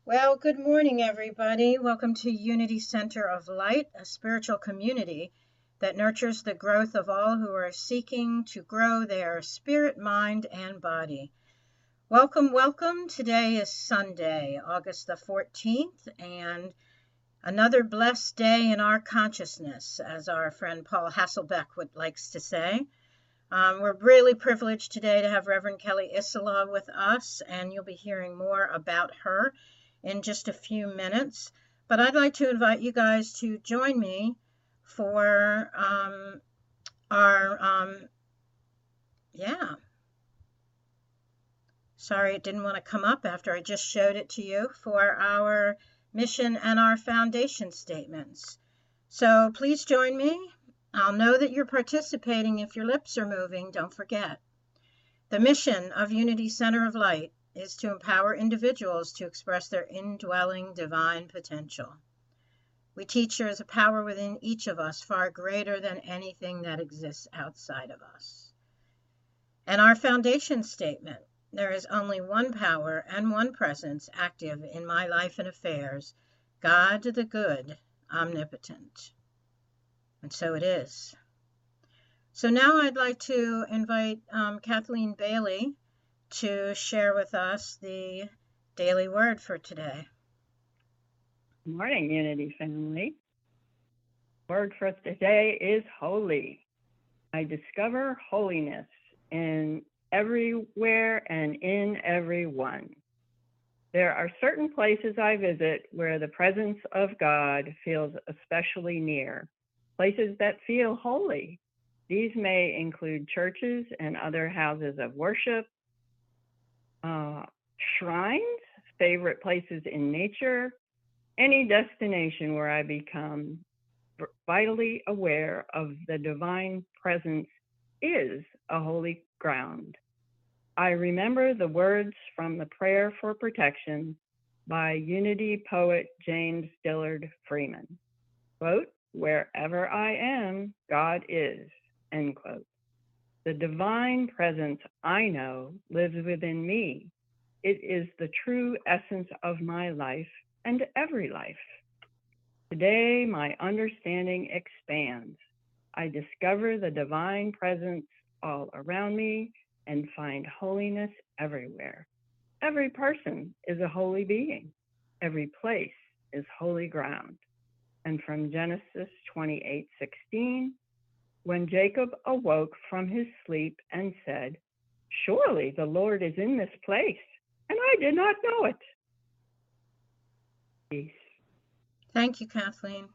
Well, good morning, everybody. Welcome to Unity Center of Light, a spiritual community that nurtures the growth of all who are seeking to grow their spirit, mind, and body. Welcome, welcome. Today is Sunday, August the 14th, and another blessed day in our consciousness, as our friend Paul Hasselbeck likes to say. We're really privileged today to have Reverend Kelly Isola with us, and you'll be hearing more about her in just a few minutes. But I'd like to invite you guys to join me for yeah, sorry it didn't want to come up after I just showed it to you, for our mission and our foundation statements. So please join me. I'll know that you're participating if your lips are moving, don't forget. The mission of Unity Center of Light is to empower individuals to express their indwelling divine potential. We teach there is a power within each of us far greater than anything that exists outside of us. And our foundation statement, there is only one power and one presence active in my life and affairs, God the good, omnipotent. And so it is. So now I'd like to invite Kathleen Bailey to share with us the daily word for today. Good morning, Unity family. Word for today is holy. I discover holiness in everywhere and in everyone. There are certain places I visit where the presence of God feels especially near, places that feel holy. These may include churches and other houses of worship, shrines, favorite places in nature, any destination where I become vitally aware of the divine presence is a holy ground. I remember the words from the Prayer for Protection by Unity poet James Dillard Freeman. Quote, "Wherever I am, God is," end quote. The divine presence I know lives within me. It is the true essence of my life and every life. Today, my understanding expands. I discover the divine presence all around me and find holiness everywhere. Every person is a holy being. Every place is holy ground. And from Genesis 28:16, when Jacob awoke from his sleep and said, "Surely the Lord is in this place, and I did not know it." Peace. Thank you, Kathleen.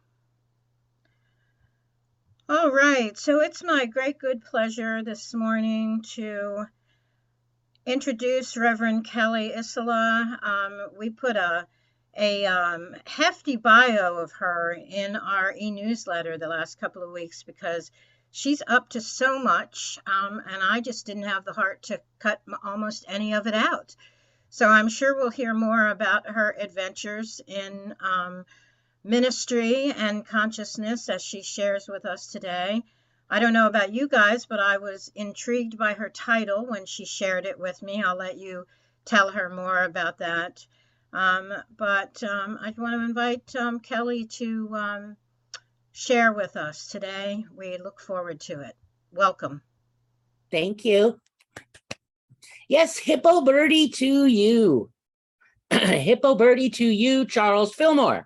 All right, so it's my great good pleasure this morning to introduce Reverend Kelly Isola. We put a hefty bio of her in our e-newsletter the last couple of weeks because she's up to so much, and I just didn't have the heart to cut almost any of it out. So I'm sure we'll hear more about her adventures in ministry and consciousness as she shares with us today. I don't know about you guys, but I was intrigued by her title when she shared it with me. I'll let you tell her more about that. I want to invite Kelly to share with us today. We look forward to it. Welcome. Thank you. Yes, Hippo Birdie to you. Hippo Birdie to you, Charles Fillmore.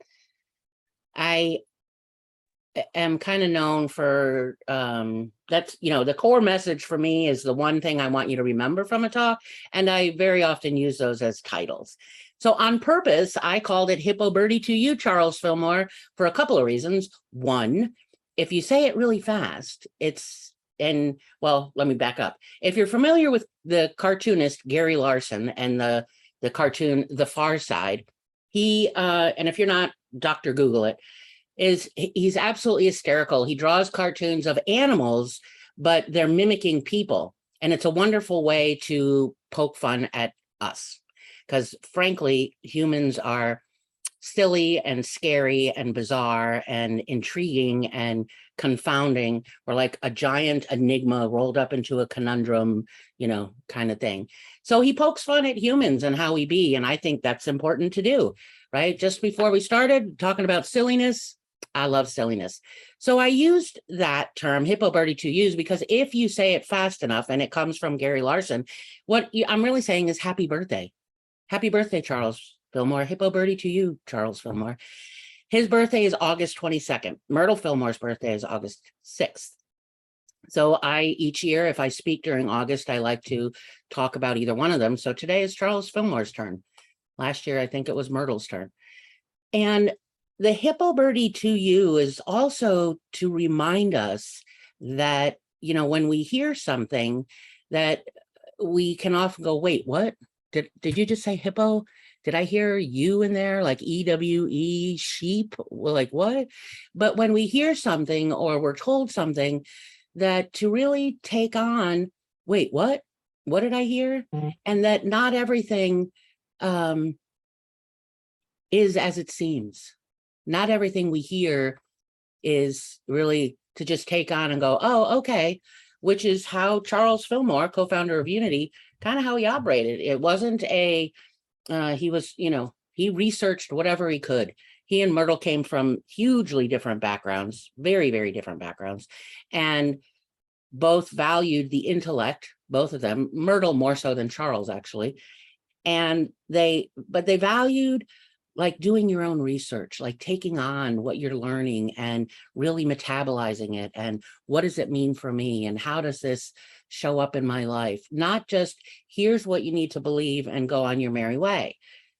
I am kind of known for, that's, the core message for me is the one thing I want you to remember from a talk, and I very often use those as titles. So on purpose, I called it Hippo Birdie to you, Charles Fillmore, for a couple of reasons. One, if you say it really fast, well, let me back up. If you're familiar with the cartoonist Gary Larson and the cartoon The Far Side, he, and if you're not, Dr. Google it, he's absolutely hysterical. He draws cartoons of animals, but they're mimicking people. And it's a wonderful way to poke fun at us. Because frankly, humans are silly and scary and bizarre and intriguing and confounding, or like a giant enigma rolled up into a conundrum, kind of thing. So he pokes fun at humans and how we be. And I think that's important to do, right? Just before we started talking about silliness, I love silliness. So I used that term, Hippo Birdie to use, because if you say it fast enough, and it comes from Gary Larson, what I'm really saying is happy birthday. Happy birthday, Charles Fillmore. Hippo Birdie to you, Charles Fillmore. His birthday is August 22nd. Myrtle Fillmore's birthday is August 6th. So each year, if I speak during August, I like to talk about either one of them. So today is Charles Fillmore's turn. Last year, I think it was Myrtle's turn. And the Hippo Birdie to you is also to remind us that, when we hear something, that we can often go, wait, what? Did you just say hippo? Did I hear you in there, like EWE, sheep? Well, like what? But when we hear something or we're told something, that to really take on, wait, what? What did I hear? And that not everything is as it seems. Not everything we hear is really to just take on and go, oh, okay, which is how Charles Fillmore, co-founder of Unity, kind of how he operated. It wasn't he was, he researched whatever he could. He and Myrtle came from hugely different backgrounds, very, very different backgrounds, and both valued the intellect, both of them, Myrtle more so than Charles, actually. And they valued like doing your own research, like taking on what you're learning and really metabolizing it. And what does it mean for me? And how does this show up in my life? Not just here's what you need to believe and go on your merry way.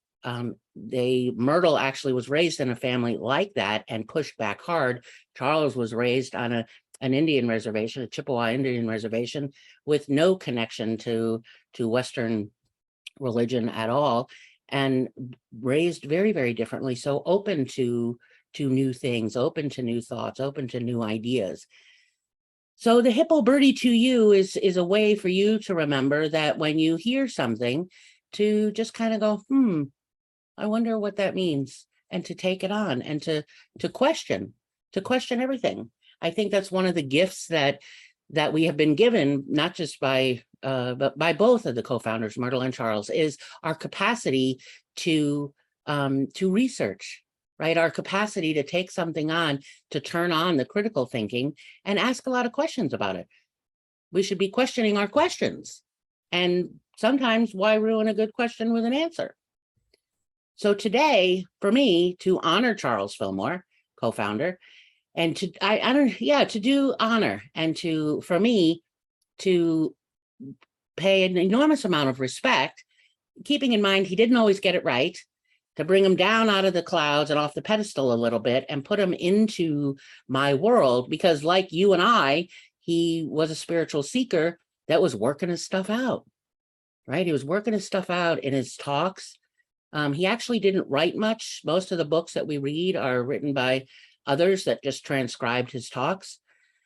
Myrtle actually was raised in a family like that and pushed back hard. Charles was raised on an Indian reservation, a Chippewa Indian reservation, with no connection to Western religion at all, and raised very, very differently. So open to new things, open to new thoughts, open to new ideas. So the Hippo Birdie to you is a way for you to remember that when you hear something, to just kind of go, I wonder what that means, and to take it on and to question everything. I think that's one of the gifts that we have been given, not just but by both of the co-founders, Myrtle and Charles, is our capacity to research, right? Our capacity to take something on, to turn on the critical thinking and ask a lot of questions about it. We should be questioning our questions. And sometimes why ruin a good question with an answer? So today, for me, to honor Charles Fillmore, co-founder, and to do honor, and for me to pay an enormous amount of respect, keeping in mind he didn't always get it right, to bring him down out of the clouds and off the pedestal a little bit and put him into my world, because like you and I, he was a spiritual seeker that was working his stuff out, right? He was working his stuff out in his talks. He actually didn't write much. Most of the books that we read are written by others that just transcribed his talks.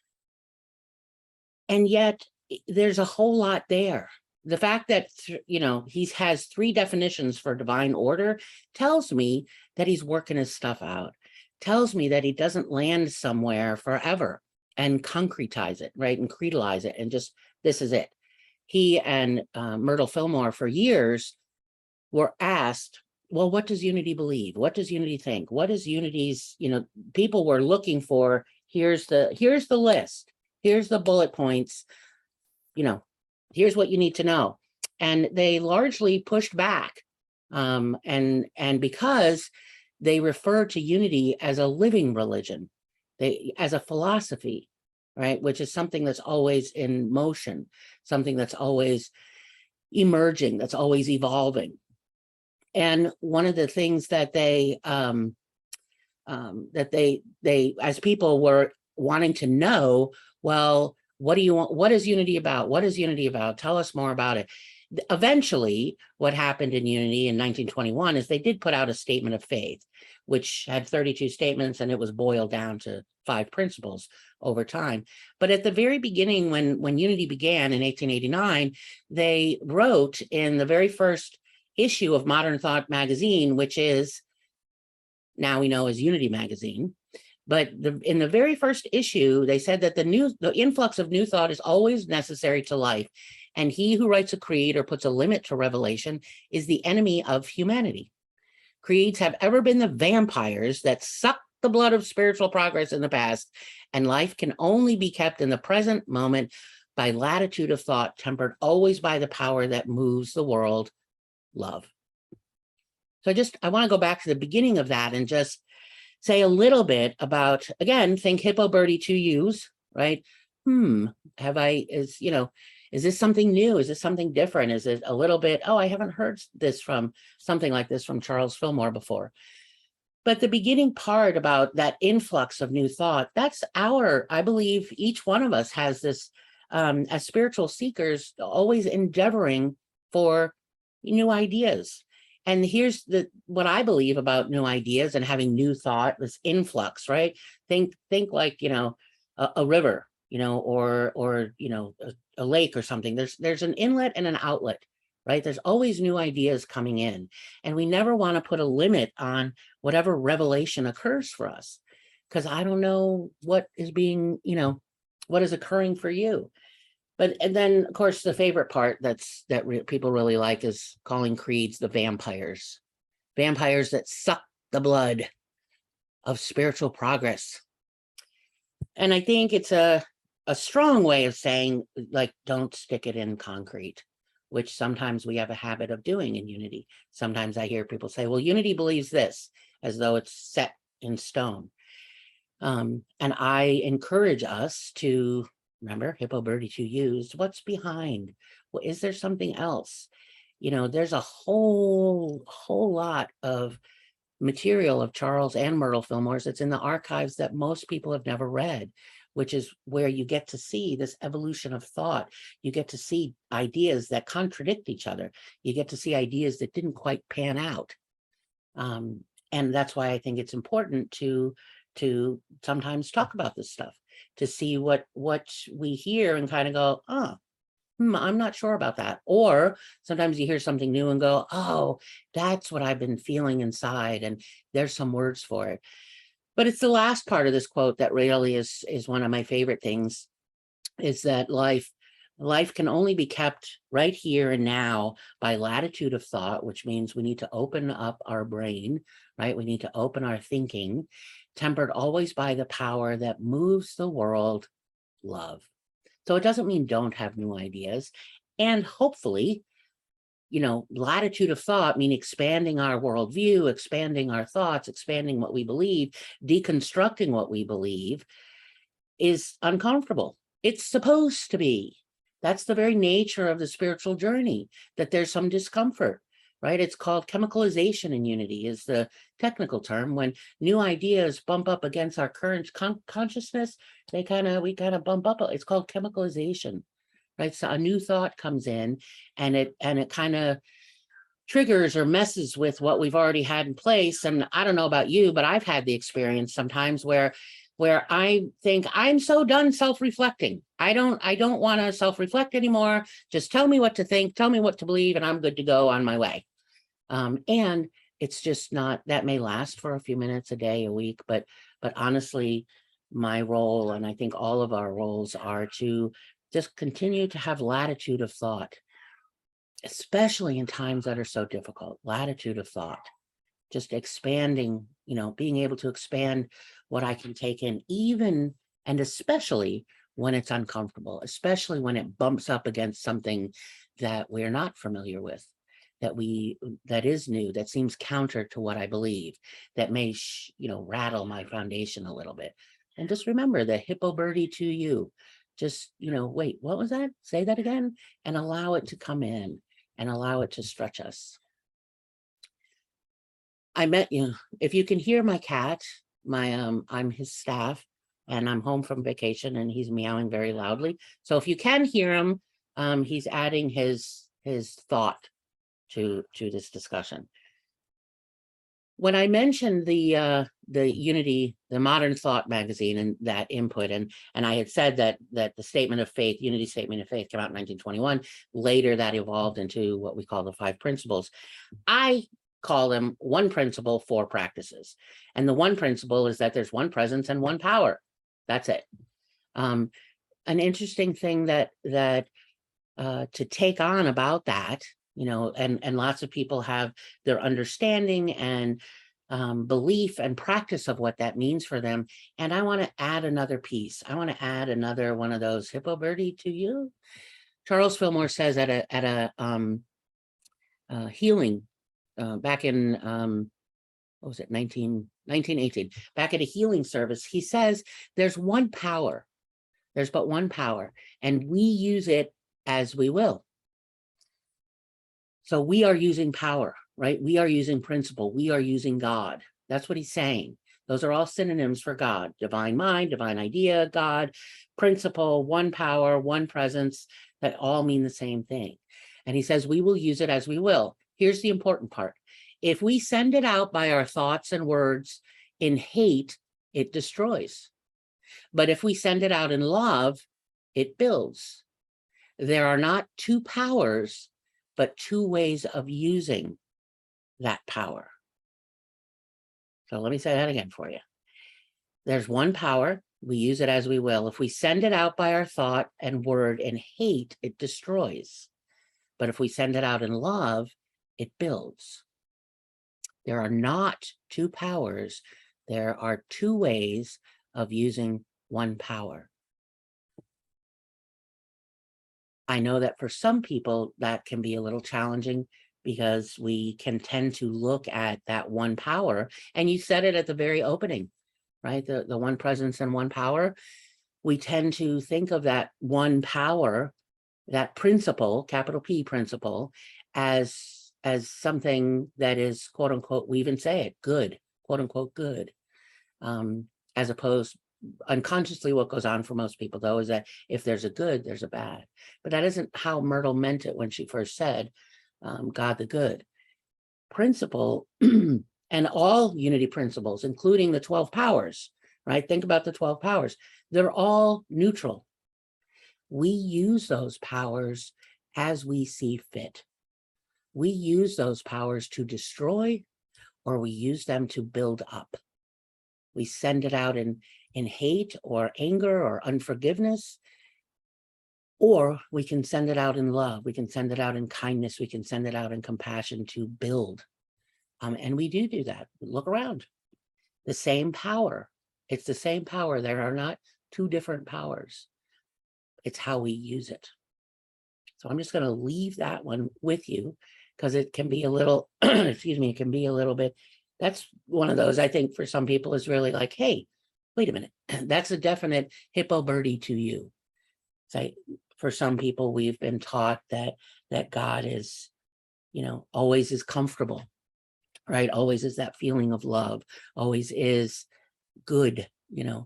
And yet there's a whole lot there. The fact that, he has 3 definitions for divine order tells me that he's working his stuff out, tells me that he doesn't land somewhere forever and concretize it, right? And cretalize it and just, this is it. He and Myrtle Fillmore for years were asked, well, what does Unity believe? What does Unity think? What is Unity's, people were looking for, here's the list, here's the bullet points, here's what you need to know. And they largely pushed back. And because they refer to Unity as a living religion, as a philosophy, right? Which is something that's always in motion, something that's always emerging, that's always evolving. And one of the things that they as people were wanting to know, well, what do you want? What is Unity about? What is Unity about? Tell us more about it. Eventually, what happened in Unity in 1921 is they did put out a statement of faith, which had 32 statements, and it was boiled down to 5 principles over time. But at the very beginning, when Unity began in 1889, they wrote in the very first issue of Modern Thought magazine, which is now we know as Unity Magazine. But in the very first issue, they said that the influx of new thought is always necessary to life. And he who writes a creed or puts a limit to revelation is the enemy of humanity. Creeds have ever been the vampires that suck the blood of spiritual progress in the past, and life can only be kept in the present moment by latitude of thought, tempered always by the power that moves the world, love. So I want to go back to the beginning of that and just say a little bit about, again, think Hippo Birdie 2Us, right? Is this something new? Is this something different? Is it a little bit, oh, I haven't heard this from something like this from Charles Fillmore before. But the beginning part about that influx of new thought, that's I believe each one of us has this, as spiritual seekers, always endeavoring for new ideas. And here's what I believe about new ideas and having new thought, this influx, right? Think like, a river, or a lake or something. There's an inlet and an outlet, right? There's always new ideas coming in, and we never want to put a limit on whatever revelation occurs for us, because I don't know what is being, what is occurring for you. And then, of course, the favorite part that people really like is calling creeds the vampires that suck the blood of spiritual progress. And I think it's a strong way of saying, like, don't stick it in concrete, which sometimes we have a habit of doing in Unity. Sometimes I hear people say, well, Unity believes this, as though it's set in stone. And I encourage us to remember Hippo Birdie 2Us, what's behind? Well, is there something else? There's a whole lot of material of Charles and Myrtle Fillmore's that's in the archives that most people have never read, which is where you get to see this evolution of thought. You get to see ideas that contradict each other. You get to see ideas that didn't quite pan out. And that's why I think it's important to sometimes talk about this stuff, to see what we hear and kind of go, I'm not sure about that. Or sometimes you hear something new and go, oh, that's what I've been feeling inside, and there's some words for it. But it's the last part of this quote that really is one of my favorite things, is that life can only be kept right here and now by latitude of thought, which means we need to open up our brain, right? We need to open our thinking, tempered always by the power that moves the world, love. So it doesn't mean don't have new ideas. And hopefully, latitude of thought mean expanding our worldview, expanding our thoughts, expanding what we believe, deconstructing what we believe is uncomfortable. It's supposed to be. That's the very nature of the spiritual journey, that there's some discomfort, right? It's called chemicalization in Unity, is the technical term. When new ideas bump up against our current consciousness, we kind of bump up. It's called chemicalization, right? So a new thought comes in, and it kind of triggers or messes with what we've already had in place. And I don't know about you, but I've had the experience sometimes where I think I'm so done self-reflecting. I don't want to self-reflect anymore. Just tell me what to think, tell me what to believe, and I'm good to go on my way. And it's just not, that may last for a few minutes, a day, a week, but honestly, my role, and I think all of our roles, are to just continue to have latitude of thought, especially in times that are so difficult. Latitude of thought, just expanding, being able to expand what I can take in, even and especially when it's uncomfortable, especially when it bumps up against something that we're not familiar with, that is new, that seems counter to what I believe, that may rattle my foundation a little bit. And just remember the Hippo Birdie 2U. Just, wait, what was that? Say that again, and allow it to come in and allow it to stretch us. I met you. If you can hear my cat, I'm his staff, and I'm home from vacation, and he's meowing very loudly. So if you can hear him, he's adding his thought to this discussion. When I mentioned the Unity, the Modern Thought magazine, and that input, and I had said that the Statement of Faith, Unity Statement of Faith, came out in 1921. Later, that evolved into what we call the 5 Principles. I call them one principle, four practices. And the one principle is that there's one presence and one power. That's it. An interesting thing that to take on about that, you know, and lots of people have their understanding and belief and practice of what that means for them. And I want to add another piece. I want to add another one of those Hippo Birdie to you. Charles Fillmore says at a healing back in what was it, 1918, back at a healing service, he says there's one power. There's but one power, and we use it as we will. So we are using power, right? We are using principle. We are using God. That's what he's saying. Those are all synonyms for God: divine mind, divine idea, God, principle, one power, one presence, that all mean the same thing. And he says we will use it as we will. Here's the important part. If we send it out by our thoughts and words in hate, it destroys. But if we send it out in love, it builds. There are not two powers, but two ways of using that power. So let me say that again for you. There's one power. We use it as we will. If we send it out by our thought and word in hate, it destroys. But if we send it out in love, it builds. There are not two powers. There are two ways of using one power. I know that for some people that can be a little challenging because we can tend to look at that one power. And you said it at the very opening, right? The one presence and one power. We tend to think of that one power, that principle, capital P principle, as something that is, quote unquote, we even say it, good, quote unquote, good. As opposed, unconsciously what goes on for most people though is that if there's a good, there's a bad. But that isn't how Myrtle meant it when she first said, God the good. Principle and all unity principles, including the 12 powers, right? Think about the 12 powers. They're all neutral. We use those powers as we see fit. We use those powers to destroy, or we use them to build up. We send it out in hate or anger or unforgiveness, or we can send it out in love. We can send it out in kindness. We can send it out in compassion to build. And we do that. Look around. The same power. It's the same power. There are not two different powers. It's how we use it. So I'm just going to leave that one with you because it can be a little, excuse me, it can be a little bit, that's one of those I think for some people is really like, hey, wait a minute, that's a definite Hippo Birdie to you. So for some people, we've been taught that God is, you know, always is comfortable, right? Always is that feeling of love, always is good, you know.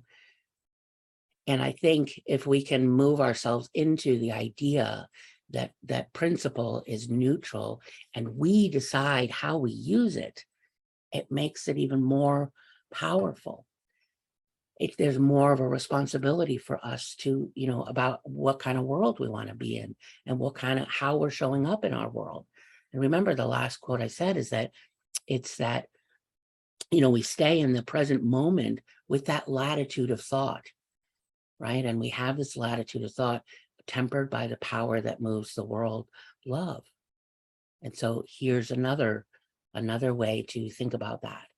And I think if we can move ourselves into the idea that principle is neutral and we decide how we use it, it makes it even more powerful. There's more of a responsibility for us to, you know, about what kind of world we want to be in and how we're showing up in our world. And remember the last quote I said is that it's that, you know, we stay in the present moment with that latitude of thought, right? And we have this latitude of thought tempered by the power that moves the world, love. And so here's another way to think about that.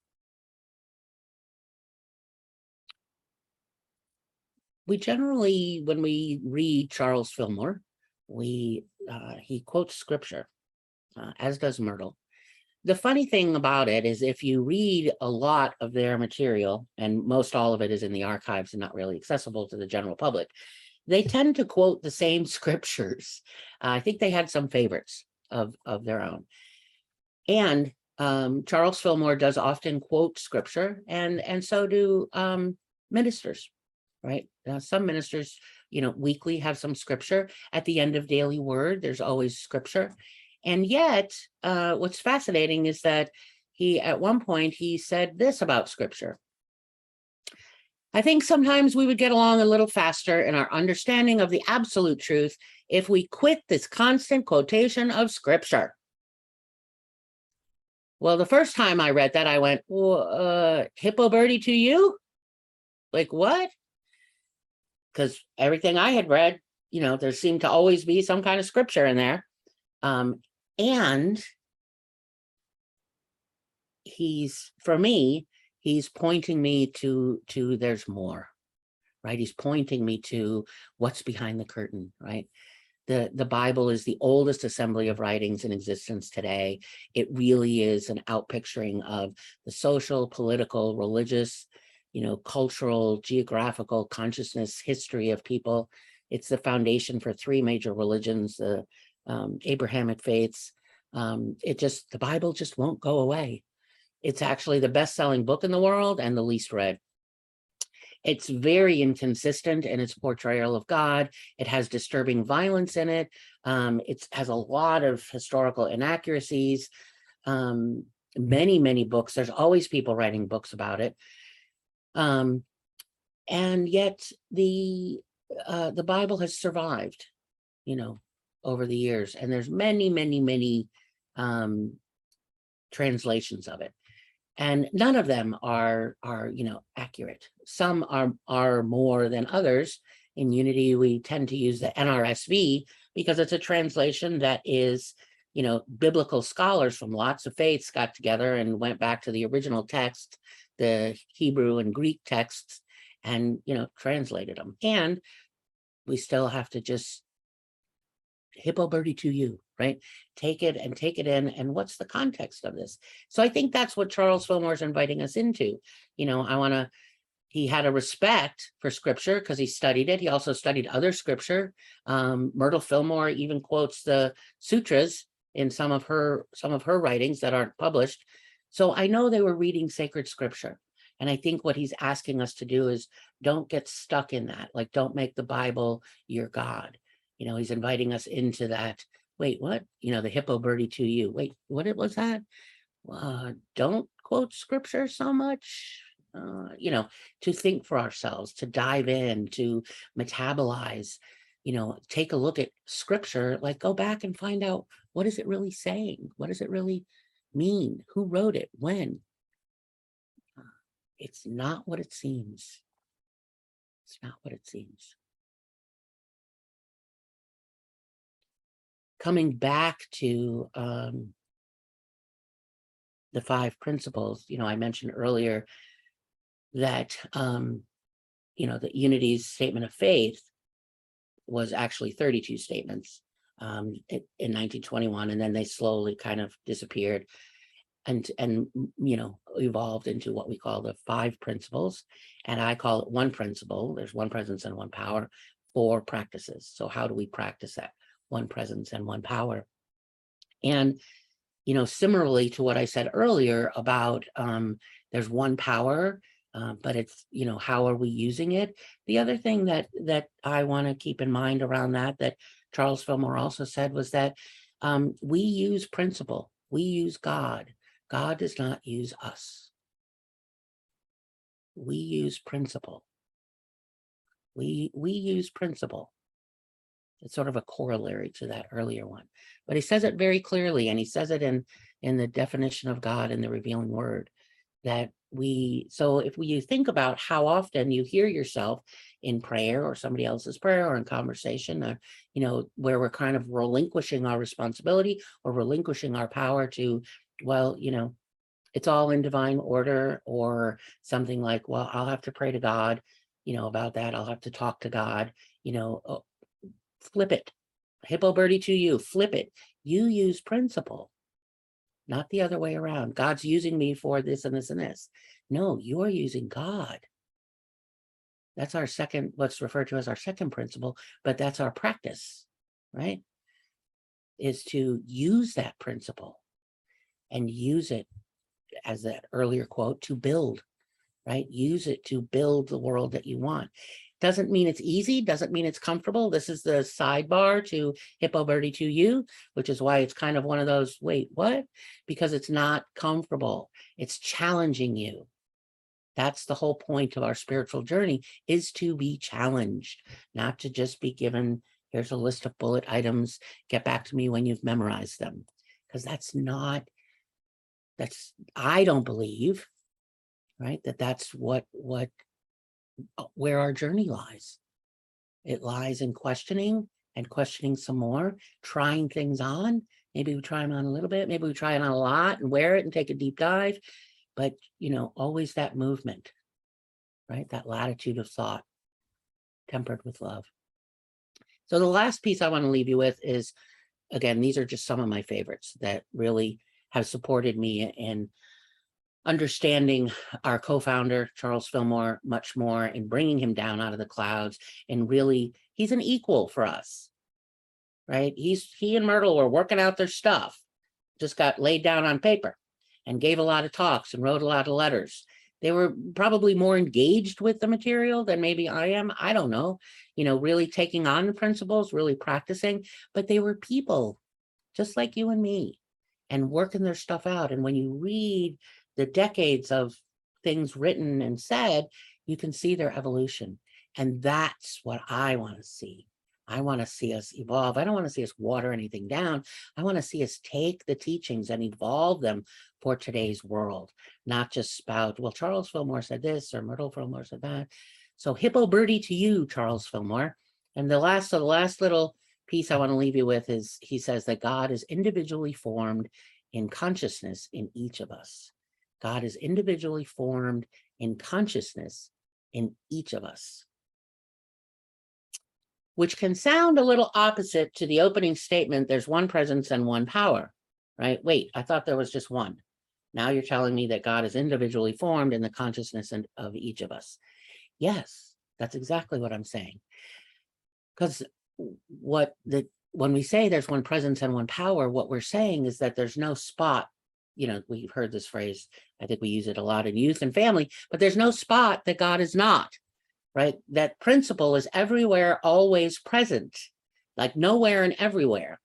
We generally, when we read Charles Fillmore, he quotes scripture, as does Myrtle. The funny thing about it is if you read a lot of their material, and most all of it is in the archives and not really accessible to the general public, they tend to quote the same scriptures. I think they had some favorites of their own. And Charles Fillmore does often quote scripture, and so do ministers, right? Some ministers, you know, weekly have some scripture. At the end of daily word, there's always scripture. And yet, what's fascinating is that at one point, he said this about scripture. I think sometimes we would get along a little faster in our understanding of the absolute truth if we quit this constant quotation of scripture. Well, the first time I read that, I went, well, Hippo Birdie to you? Like what? Because everything I had read, there seemed to always be some kind of scripture in there. And for me, he's pointing me to there's more, right? He's pointing me to what's behind the curtain, right? The Bible is the oldest assembly of writings in existence today. It really is an outpicturing of the social, political, religious, cultural, geographical consciousness history of people. It's the foundation for three major religions, the Abrahamic faiths. The Bible just won't go away. It's actually the best-selling book in the world and the least read. It's very inconsistent in its portrayal of God. It has disturbing violence in it. It has a lot of historical inaccuracies. Many, many books. There's always people writing books about it. And yet the Bible has survived, over the years. And there's many, many, many translations of it. And none of them are accurate. Some are more than others. In Unity, we tend to use the NRSV because it's a translation that is, biblical scholars from lots of faiths got together and went back to the original text, the Hebrew and Greek texts, and, translated them. And we still have to just Hippo Birdie to you, right? Take it in. And what's the context of this? So I think that's what Charles Fillmore is inviting us into. He had a respect for scripture because he studied it. He also studied other scripture. Myrtle Fillmore even quotes the sutras in some of her writings that aren't published. So I know they were reading sacred scripture. And I think what he's asking us to do is don't get stuck in that. Like, don't make the Bible your God. He's inviting us into that. Wait, what? The Hippo Birdie to you. Wait, what was that? Don't quote scripture so much. To think for ourselves, to dive in, to metabolize, take a look at scripture, like go back and find out, what is it really saying? What does it really mean? Who wrote it? When? It's not what it seems. It's not what it seems. Coming back to the 5 principles, I mentioned earlier that, the Unity's statement of faith was actually 32 statements in 1921, and then they slowly kind of disappeared and evolved into what we call the 5 principles. And I call it one principle. There's one presence and one power, 4 practices. So how do we practice that? One presence and one power. And, similarly to what I said earlier about there's one power, but it's, how are we using it? The other thing that I want to keep in mind around that Charles Fillmore also said was that we use principle. We use God. God does not use us. We use principle. We use principle. It's sort of a corollary to that earlier one, but he says it very clearly, and he says it in the definition of God in the revealing word, that so if you think about how often you hear yourself in prayer or somebody else's prayer or in conversation, or, where we're kind of relinquishing our responsibility or relinquishing our power to, it's all in divine order, or something like, well, I'll have to pray to God, about that. I'll have to talk to God, flip it. Hippo Birdie to you, flip it. You use principle, not the other way around. God's using me for this and this and this. No, you're using God. That's our second, what's referred to as our second principle, but that's our practice, right? Is to use that principle and use it, as that earlier quote, to build, right? Use it to build the world that you want. Doesn't mean it's easy, doesn't mean it's comfortable. This is the sidebar to Hippo Birdie to you, which is why it's kind of one of those, wait, what? Because it's not comfortable. It's challenging you. That's the whole point of our spiritual journey, is to be challenged, not to just be given, here's a list of bullet items, get back to me when you've memorized them. Because that's not I don't believe, right, that's where our journey lies. It lies in questioning and questioning some more, trying things on. Maybe we try them on a little bit, maybe we try it on a lot and wear it and take a deep dive. But, always that movement, right? That latitude of thought tempered with love. So the last piece I want to leave you with is, again, these are just some of my favorites that really have supported me in understanding our co-founder, Charles Fillmore, much more, and bringing him down out of the clouds. And really, he's an equal for us, right? He and Myrtle were working out their stuff, just got laid down on paper and gave a lot of talks and wrote a lot of letters. They were probably more engaged with the material than maybe I am. I don't know, really taking on the principles, really practicing, but they were people just like you and me and working their stuff out. And when you read the decades of things written and said, you can see their evolution. And that's what I want to see. I want to see us evolve. I don't want to see us water anything down. I want to see us take the teachings and evolve them for today's world, not just spout, well, Charles Fillmore said this or Myrtle Fillmore said that. So hippo birdie to you, Charles Fillmore. And the last little piece I want to leave you with is, he says that God is individually formed in consciousness in each of us. God is individually formed in consciousness in each of us, which can sound a little opposite to the opening statement, there's one presence and one power, right? Wait, I thought there was just one. Now you're telling me that God is individually formed in the consciousness of each of us. Yes, that's exactly what I'm saying. Because when we say there's one presence and one power, what we're saying is that there's no spot. We've heard this phrase, I think we use it a lot in youth and family, but there's no spot that God is not, right? That principle is everywhere, always present, like nowhere and everywhere.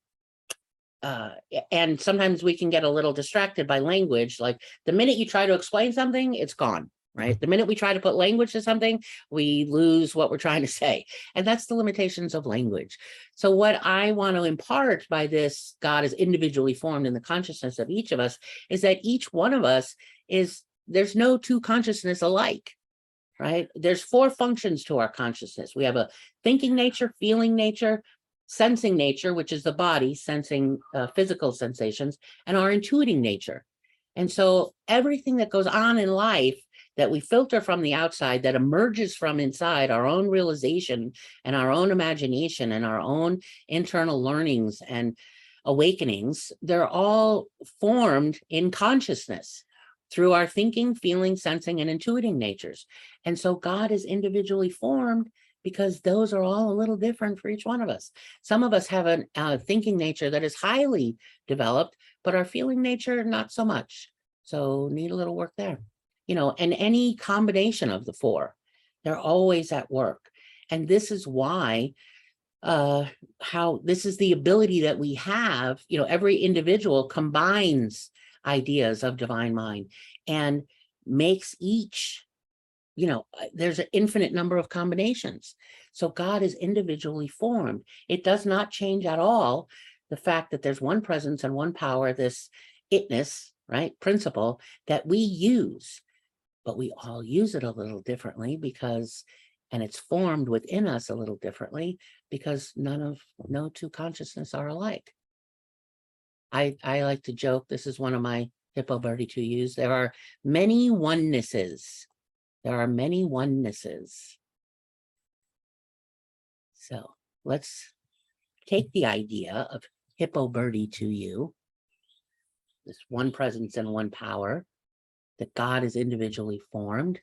And sometimes we can get a little distracted by language. Like the minute you try to explain something, it's gone, right? The minute we try to put language to something, we lose what we're trying to say. And that's the limitations of language. So what I want to impart by this, God is individually formed in the consciousness of each of us, is that each one of us there's no two consciousness alike, right? There's 4 functions to our consciousness. We have a thinking nature, feeling nature, sensing nature, which is the body sensing physical sensations, and our intuiting nature. And so everything that goes on in life that we filter from the outside, that emerges from inside, our own realization and our own imagination and our own internal learnings and awakenings, they're all formed in consciousness through our thinking, feeling, sensing, and intuiting natures. And so God is individually formed because those are all a little different for each one of us. Some of us have a thinking nature that is highly developed, but our feeling nature, not so much. So need a little work there. And any combination of the 4, they're always at work. And this is why, this is the ability that we have, every individual combines ideas of divine mind and makes each, there's an infinite number of combinations. So God is individually formed. It does not change at all the fact that there's one presence and one power, this itness, right, principle that we use, but we all use it a little differently and it's formed within us a little differently because no two consciousness are alike. I like to joke, this is one of my hippo birdie to use, there are many onenesses. There are many onenesses. So let's take the idea of hippo birdie to you, this one presence and one power, that God is individually formed,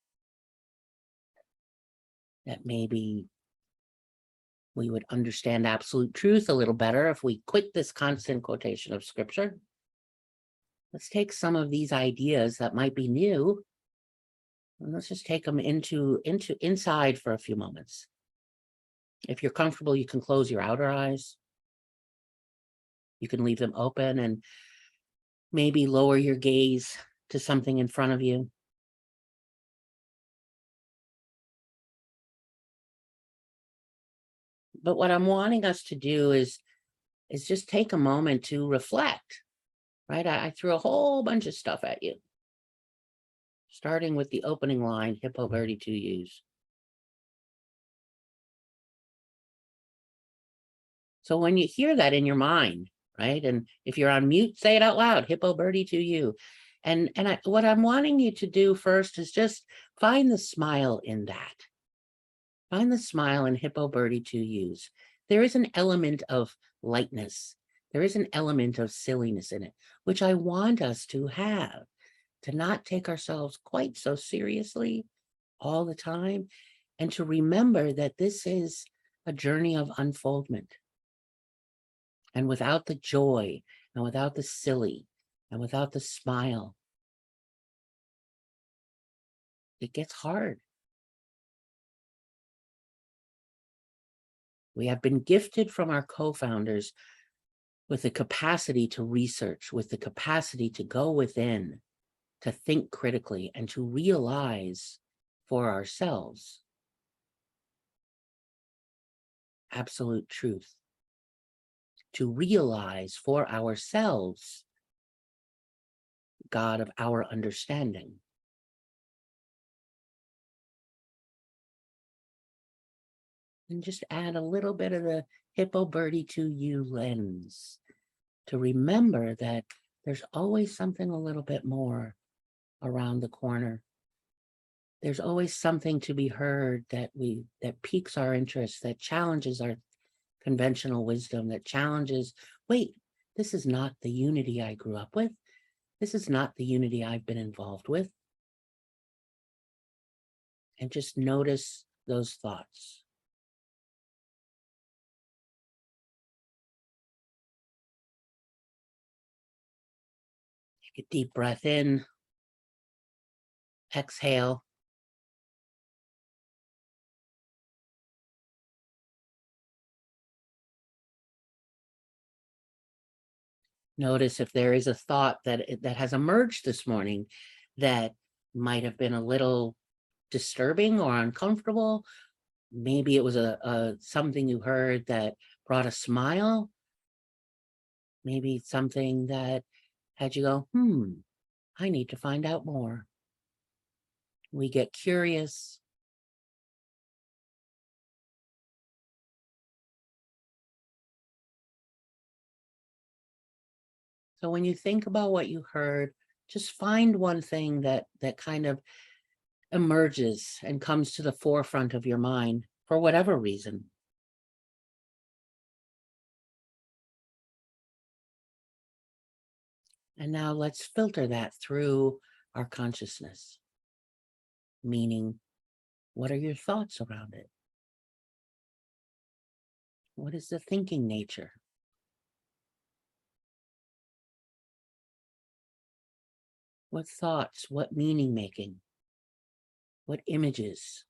that maybe we would understand absolute truth a little better if we quit this constant quotation of scripture. Let's take some of these ideas that might be new, and let's just take them inside for a few moments. If you're comfortable, you can close your outer eyes. You can leave them open and maybe lower your gaze to something in front of you. But what I'm wanting us to do is just take a moment to reflect right? I threw a whole bunch of stuff at you, starting with the opening line, Hippo Birdie 2Us. So when you hear that in your mind, right? And if you're on mute, say it out loud, Hippo Birdie 2U. And what I'm wanting you to do first is just find the smile in that. Find the smile in Hippo Birdie 2Us. There is an element of lightness. There is an element of silliness in it, which I want us to have, to not take ourselves quite so seriously all the time, and to remember that this is a journey of unfoldment. And without the joy, and without the silly, and without the smile, it gets hard. We have been gifted from our co-founders with the capacity to research, with the capacity to go within, to think critically, and to realize for ourselves absolute truth. To realize for ourselves God of our understanding. And just add a little bit of the Hippo Birdie 2U lens to remember that there's always something a little bit more around the corner. There's always something to be heard that piques our interest, that challenges our conventional wisdom, that challenges, wait, this is not the unity I grew up with. This is not the unity I've been involved with. And just notice those thoughts. Take a deep breath in, exhale. Notice if there is a thought that has emerged this morning that might have been a little disturbing or uncomfortable. Maybe it was a something you heard that brought a smile. Maybe something that had you go, I need to find out more. We get curious. So when you think about what you heard, just find one thing that kind of emerges and comes to the forefront of your mind for whatever reason. And now let's filter that through our consciousness. Meaning, what are your thoughts around it? What is the thinking nature? What thoughts, what meaning making, what images?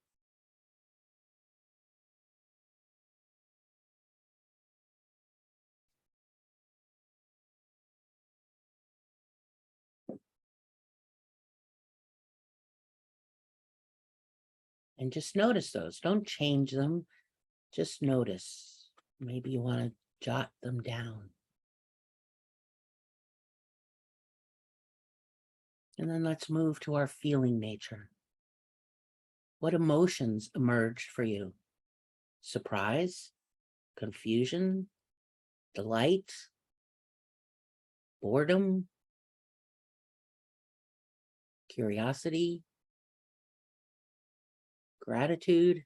And just notice those. Don't change them. Just notice. Maybe you want to jot them down. And then let's move to our feeling nature. What emotions emerged for you? Surprise, confusion, delight, boredom, curiosity, gratitude.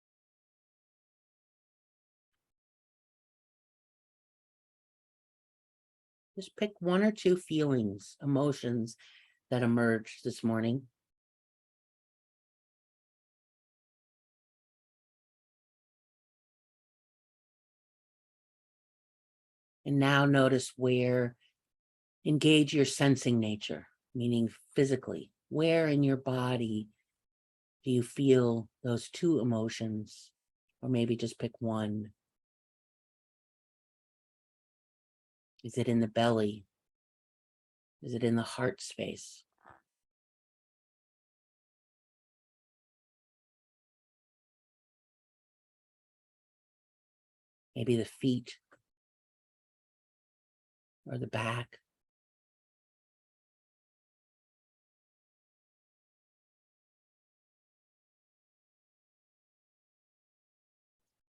Just pick one or two feelings, emotions that emerged this morning. And now notice where, engage your sensing nature, meaning physically. Where in your body do you feel those two emotions? Or maybe just pick one. Is it in the belly? Is it in the heart space? Maybe the feet or the back.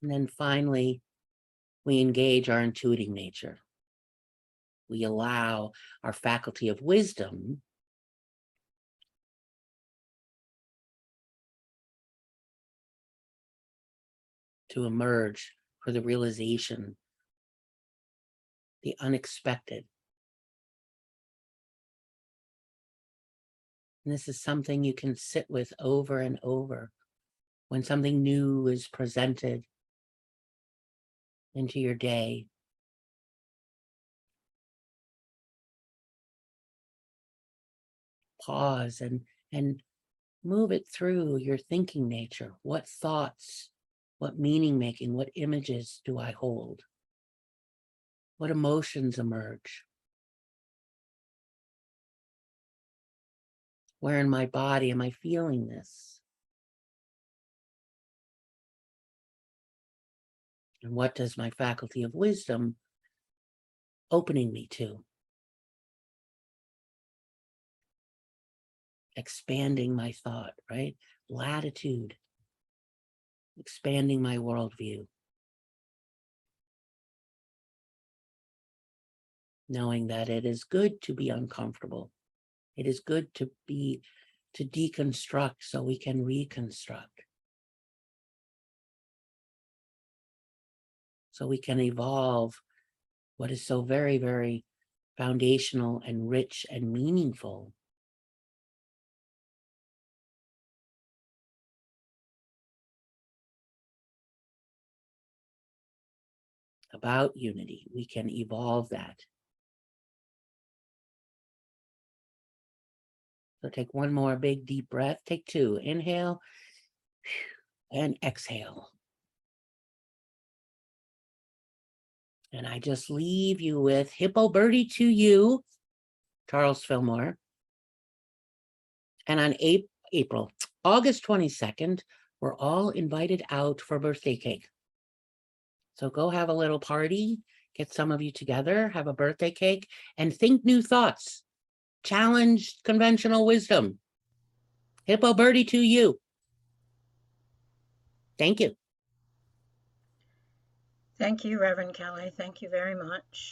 And then finally, we engage our intuitive nature. We allow our faculty of wisdom to emerge for the realization, the unexpected. And this is something you can sit with over and over when something new is presented into your day. Pause and move it through your thinking nature. What thoughts, what meaning making, what images do I hold? What emotions emerge? Where in my body am I feeling this? And what does my faculty of wisdom opening me to? Expanding my thought, right? Latitude, expanding my worldview. Knowing that it is good to be uncomfortable. It is good to deconstruct so we can reconstruct. So we can evolve what is so very, very foundational and rich and meaningful. About unity, we can evolve that. So take one more big deep breath. Take two. Inhale and exhale. And I just leave you with Hippo Birdie to you, Charles Fillmore. And on August 22nd, we're all invited out for birthday cake. So go have a little party, get some of you together, have a birthday cake, and think new thoughts. Challenge conventional wisdom. Hippo Birdie to you. Thank you. Thank you, Reverend Kelly. Thank you very much.